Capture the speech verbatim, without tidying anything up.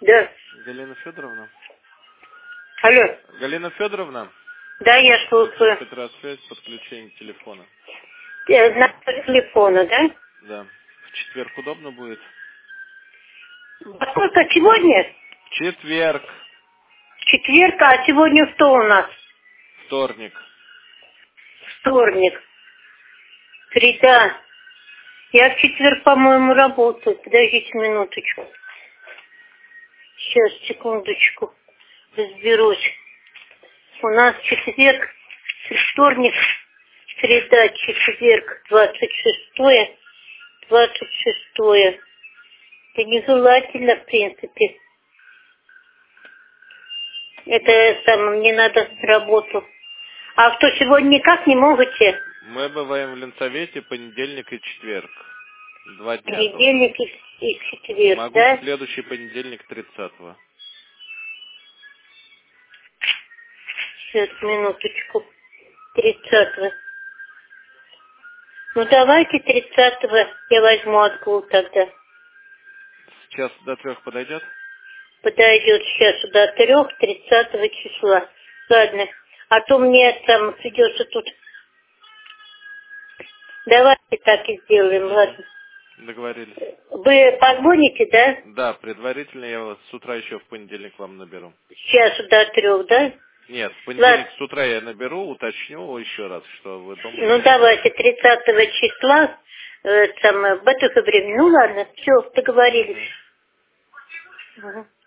Да. Галина Федоровна? Алло. Галина Федоровна? Да, я слушаю. Петросвязь, подключение телефона. Э, Номер телефона, да? Да. В четверг удобно будет? А сколько сегодня? Четверг. Четверг, а сегодня что у нас? Вторник. Вторник. Среда. Я в четверг, по-моему, работаю. Подождите минуточку. Сейчас, секундочку. Разберусь. У нас четверг, вторник, среда, четверг, двадцать шестое, двадцать шестое. Это нежелательно, в принципе. Это самое, мне надо на работу. А что, сегодня никак не можете? Мы бываем в Ленсовете понедельник и четверг. Два дня только. Понедельник и, и четверг, Могу в да? следующий понедельник тридцатого. Сейчас, минуточку. Тридцатого. Ну, давайте тридцатого я возьму отгул тогда. Сейчас до трех подойдет? Подойдет сейчас до трех, тридцатого числа. Ладно. А то мне там придется тут... Давайте так и сделаем, Угу. ладно. Договорились. Вы позвоните, да? Да, предварительно я вас с утра еще в понедельник вам наберу. Сейчас до трех, да? Нет, в понедельник Ладно. с утра я наберу, уточню еще раз, что вы дома. Ну, давайте тридцатого числа, э, там, в это же время. Ну, ладно, все, договорились. Угу. Ага.